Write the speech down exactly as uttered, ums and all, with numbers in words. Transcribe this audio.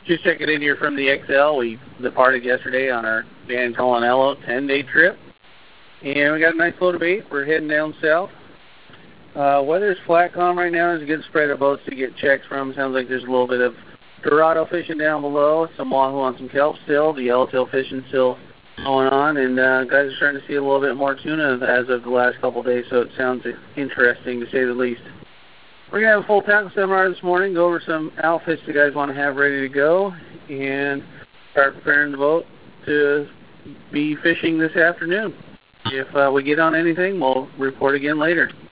Just checking in here from the X L. We departed yesterday on our Van Colanello ten-day trip. And we got a nice load of bait. We're heading down south. Uh, weather's flat calm right now. There's a good spread of boats to get checks from. Sounds like there's a little bit of Dorado fishing down below. Some wahoo on some kelp still. The yellowtail fishing still going on. And uh, guys are starting to see a little bit more tuna as of the last couple of days. So it sounds interesting to say the least. We're going to have a full tackle seminar this morning, go over some outfits you guys want to have ready to go, and start preparing the boat to be fishing this afternoon. If uh, we get on anything, we'll report again later.